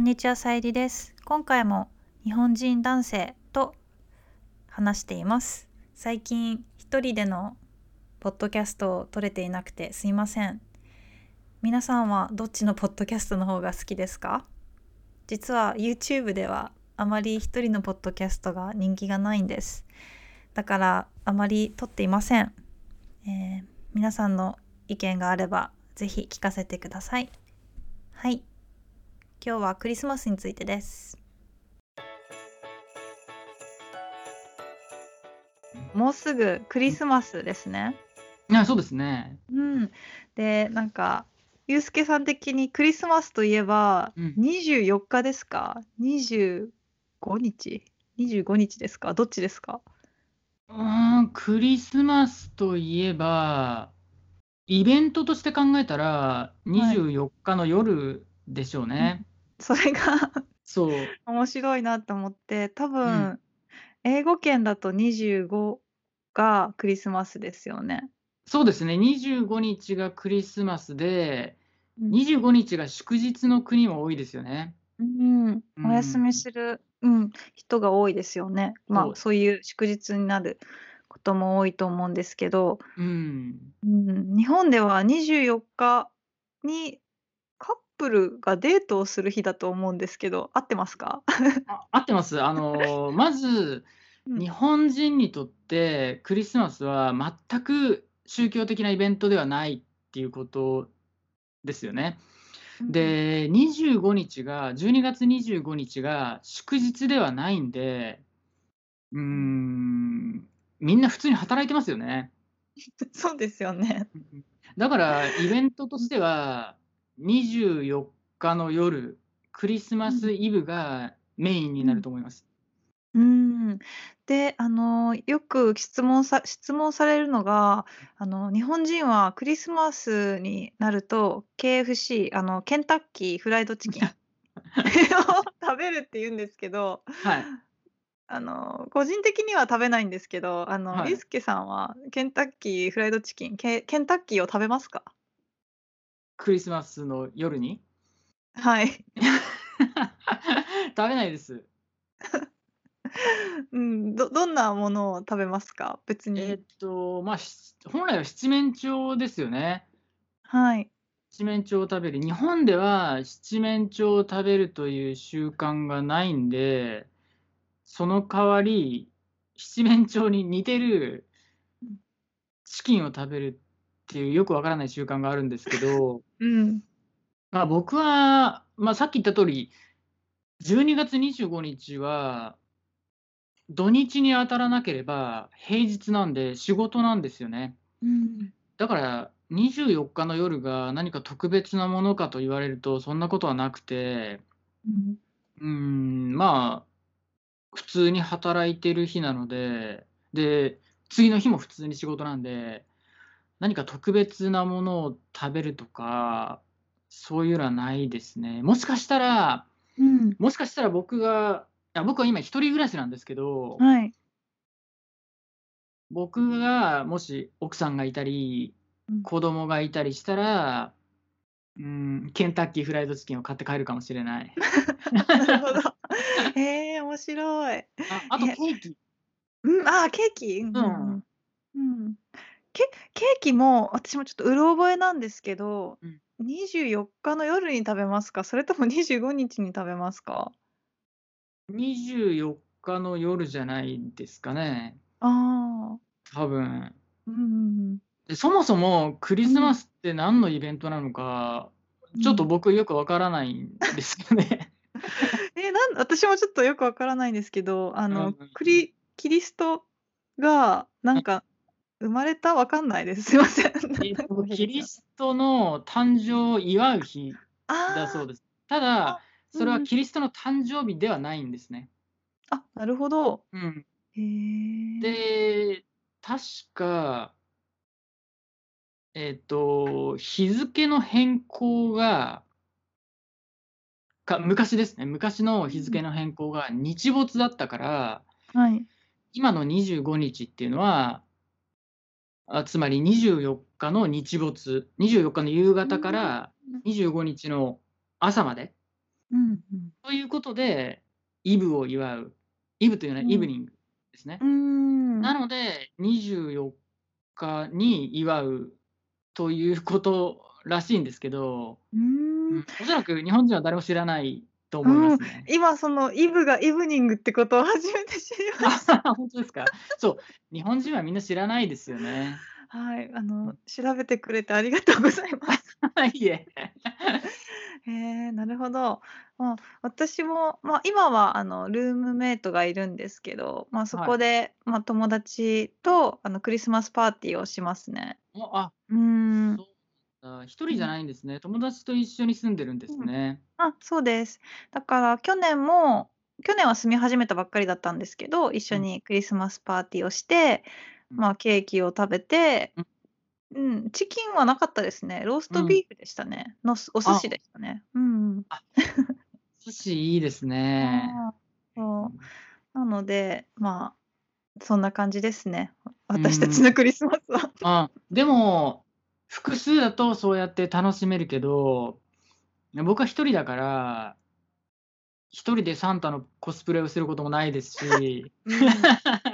にちは、さゆりです。今回も日本人男性と話しています。最近一人でのポッドキャストを撮れていなくてすいません。皆さんはどっちのポッドキャストの方が好きですか？実は YouTube ではあまり一人のポッドキャストが人気がないんです。だからあまり撮っていません。皆さんの意見があればぜひ聞かせてください。はい。今日はクリスマスについてです。もうすぐクリスマスですね。 そうですね。 で、ゆうすけさん的にクリスマスといえば、 うん 24日ですか？ 25 日 ?25 日ですか？どっちですか？ クリスマスといえば、イベントとして考えたら、 はい。 24日の夜でしょううん。 ね。 それがそ面白いなと思って、多う。 分、英語圏だと25がクリスマスですよね。 そうですね。25日がクリスマスで、 うん。 25日が祝日の国も多いですよね。 お休みする、人が多いですよね。 そう。 そういう祝日になることも多いと思うんですけど、 うん。 日本では24日にカップルがデートをする日だと思うんですけど、合ってますか？ 合ってます。まず、 うん。 日本人にとってクリスマスは全く宗教的なイベントではないっていうことですよね。 うん。 で、25日が12月25日が祝日ではないんで、 うん。 みんな普通に働いてますよね。 そうですよね。 だからイベントとうん。 しては、24日の夜、クリスマうん。 スイブがメインになるうん。 と思います。 うーん。で、よく質問されるのが、日本人はクリスマスになると KFC、ケンタッキーフライドチキンを食べるって言うんですけど、 はい、 個人的には食べないんですけど、 はい。 ユースケさんはケンタッキーフライドチキン、ケンタッキーを食べますか？ クリスマスの夜にはい。 食べないです。 どんなものを食べますか？別に。 本来は七面鳥ですよね。 はい。 七面鳥を食べる。日本では七面鳥を食べるという習慣がないんで、その代わり、七面鳥に似てるうん。 チキンを食べるっていうよくわからない習慣があるんですけど、 うん。 僕は、さっき言った通り、12月25日は土日に当たらなければ平日なんで仕事なんですよね。 うん。 だから24日の夜が何か特別なものかと言われると、そんなことはなくて、 うん。 普通に働いてる日なので、で、次の日も普通に仕事なんで、何か特別なものを食べるとか、そういうのはないですね。 うん。 もしかしたら僕は今一人暮らしなんですけど、 はい。 僕がもし奥さんがいたり、 うん。 子供がいたりしたら、ケンタッキーフライドチキンを買って帰るかもしれない。 なるほど。へえ、面白い。 あとえ、 ケーキ。 ケーキ？うんうん。 うんうん。うん。ケーキも、私もちょっとうろ覚えなんですけど、 うん。 24日の夜に食べますか？それとも25日に食べますか？ 24日の夜じゃないですかね、 ああ。 多分。 うんうんうん。 で、そもそもクリうん。 スマスって何のイベントなのか、ちょっとうん。 僕よくわからないんですよね。 私もちょっとよくわからないんですけど、 うん。 キリストが生まれた？わかんないです。すいません。何の日キですよ。 リストの誕生を祝う日だそうあです。ただ、 あ、 それはうんうん。 キリストの誕生日ではないんですね。 あ、なるほど。 うん。 へえ。 で、確か、日付の変更が、昔ですね。昔の日うん。 付の変更が日没だったから、 はい。 今の25日っていうのは、つまり24日の日没、24日の夕うー方かん。 ら25日の朝までうんうん。 ということで、イブを祝う。イブというのはうん。 イブニングですね。 うーん。 なので、24日に祝うということらしいんですけど、 うーん。 おそらく日本人は誰も知らないと思いまうん、 すね。 今そのイブがイブニングってことを初めて知りました。 ほんとですか？そう、日本人はみんな知らないですよね。 はい、 うん。 調べてくれてありがとうございます。 いえ。 へえ、なるほど。私も、今はルームメイトがいるんですけど、そはい。 こで、友達とクリスマスパーティーをしますね。 あ、 うーん。 そう一人じゃうん。 ないんですね。友達と一緒に住んでるんですうん。 ね。 そうです。だから去年は住み始めたばっかりだったんですけど、一緒うん、 にクリスマスパーティーをして、 うん、 ケーキを食べて、 うん。 チキンはなかったですね。ロースうん。 トビーフでしたね。お寿あ、 司でしたね。うんうん。 あ、寿司いいですね。 ああ、そう。 うん。 なので、そんな感じですね。 うーん。 私たちのクリスマスは。 でも、複数だとそうやって楽しめるけど、僕は一人だから、一人でサンタのコスプレをすることもないですし、 うん。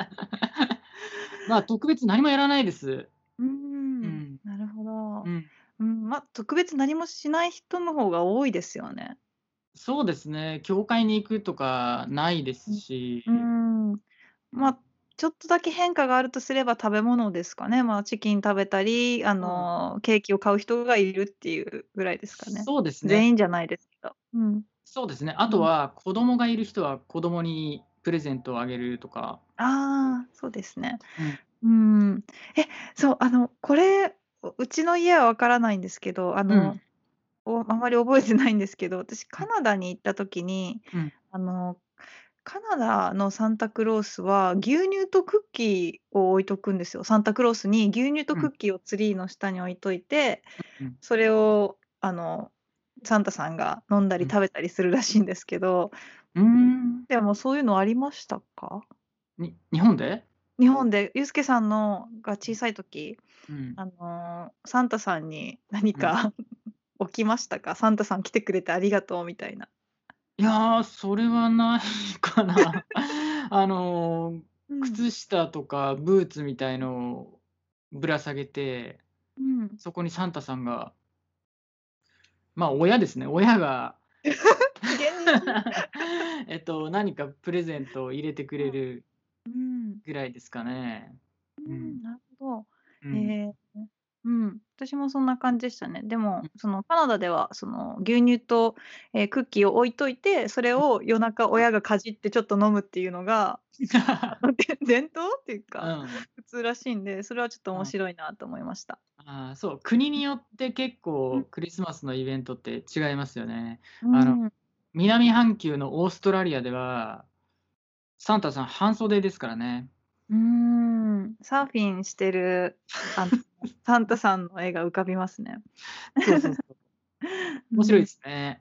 特別何もやらないです。うん、 ん、 なるほど。 うん。 特別何もしない人の方が多いですよね。 そうですね、教会に行くとかないですうん。 し、 うーん。ま、ちょっとだけ変化があるとすれば食べ物ですかね。チキン食べたり、 うん、 ケーキを買う人がいるっていうぐらいですかね。 そうですね。 全員じゃないですけど。うん。 そうですね。あうん。 とは子供がいる人は子供にプレゼントをあげるとか。 ああ、そうですね。 うん、 うーん。え、そう、これ、うちの家はわからないんですけど、 うん、 あまり覚えてないんですけど、私うん、 カナダに行った時に、 うん、 あの、カナダのサンタクロースは牛乳とクッキーを置いとくんですよ。サンタクロースに牛乳とうん、 クッキーをツリーの下に置いといて、 うん、 それをサンタさんが飲んだりうん。 食べたりするらしいんですけど、 うーん。 でもそういうのありましたか？ 日本で？ 日本で、ユースケさんが小さい時、 うん、 サンタさんに何うん。 か起きましたか？サンタさん来てくれてありがとうみたいな。 いや、それはないかな。あの、 うん。 靴下とかブーツみたいのをぶら下げて、 うん。 そこにサンタさんが、親ですね。親が現実。 何かプレゼントを入れてくれるうん。 ぐらいですかね。うん。 なるほど。 うん。 へえ。私もそんな感じでしたね。でも、 うん。 そのカナダでは、その牛乳と、クッキーを置いといて、それを夜中親がかじってちょっと飲むっていうのが、伝統っていうか、 うん。 普通らしいんで、それはちょっと面うん。 白いなと思いました。 そう、国によって結うん。 構クリスマスのイベントって違いますよね。 うあの、 ん。 南半球のオーストラリアでは、サンタさん半袖ですからね。 サーフィンしてる、あの、サンタさんの絵が浮かびますね。 そうそうそう。 うん。 面白いですね。